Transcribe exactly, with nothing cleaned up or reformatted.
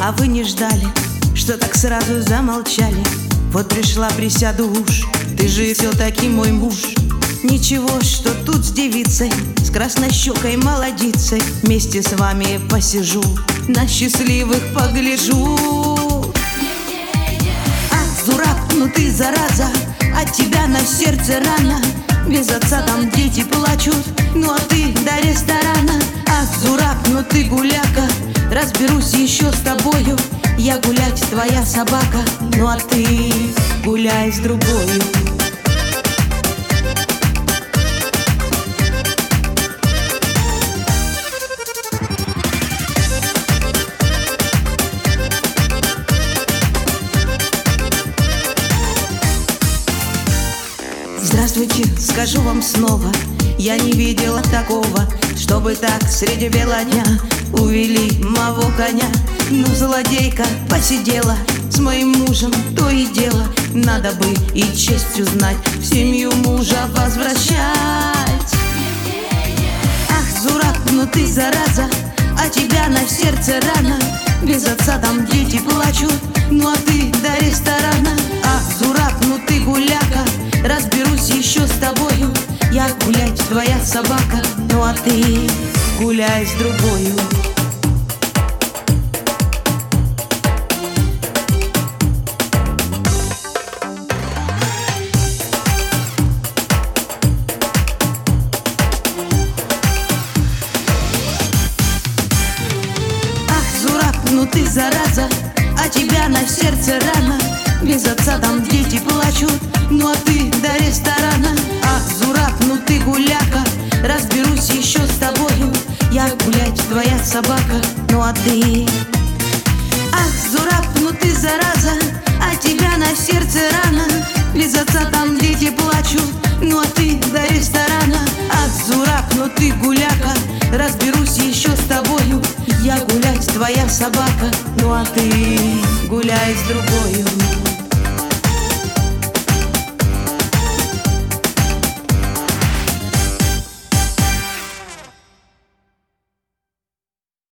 а вы не ждали, что так сразу замолчали. Вот пришла, присяду уж, ты же все-таки мой муж. Ничего, что тут с девицей, с краснощекой молодицей, вместе с вами посижу, на счастливых погляжу. Ах, дурак, ну ты зараза, от тебя на сердце рана. Без отца там дети плачут, ну а ты до ресторана. Ах, дурак, ну ты гуляка, разберусь еще с тобою. Я гулять, твоя собака, ну а ты гуляй с другою. Здравствуйте, скажу вам снова, я не видела такого, чтобы так среди бела дня увели моего коня. Ну, злодейка посидела с моим мужем, то и дело. Надо бы и честью знать, в семью мужа возвращать. Ах, дурак, ну ты зараза, а тебя на сердце рана. Без отца там дети плачут, ну а ты до ресторана. Ах, дурак, ну ты гуляка, разберусь еще с тобою. Я гулять, твоя собака, ну а ты гуляй с другою. Ну ты зараза, а тебя на сердце рана. Без отца там дети плачут, ну а ты до ресторана. Ах, дурак, ну ты гуляка, разберусь еще с тобою. Я гулять, твоя собака, ну а ты. Ах, дурак, ну ты зараза, а тебя на сердце рана. Без отца там дети плачут, ну а ты до ресторана. Ах, дурак, ну ты гуляка, разберусь еще с тобою. Я гулять, твоя собака, ну а ты гуляй с другою.